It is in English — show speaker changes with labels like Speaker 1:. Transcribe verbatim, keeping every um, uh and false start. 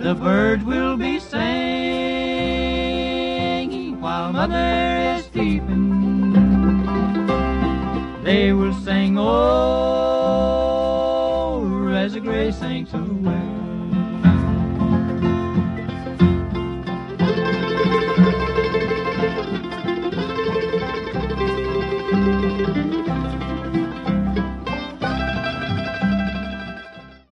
Speaker 1: The birds will be singing while mother is sleeping. They will sing, oh, as the gray sings too well.